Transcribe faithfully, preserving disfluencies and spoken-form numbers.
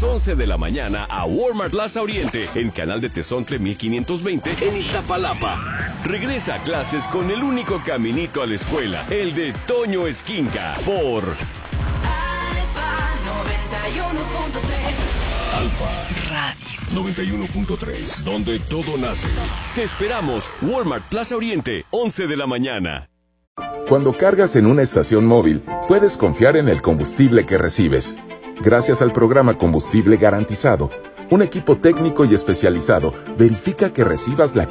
once de la mañana a Walmart Plaza Oriente, en Canal de Tezontle mil quinientos veinte, en Iztapalapa. Regresa a clases con el único caminito a la escuela, el de Toño Esquinca, por Alfa noventa y uno punto tres. Alfa Radio noventa y uno punto tres, donde todo nace. Te esperamos, Walmart Plaza Oriente, once de la mañana. Cuando cargas en una estación móvil, puedes confiar en el combustible que recibes. Gracias al programa Combustible Garantizado, un equipo técnico y especializado verifica que recibas la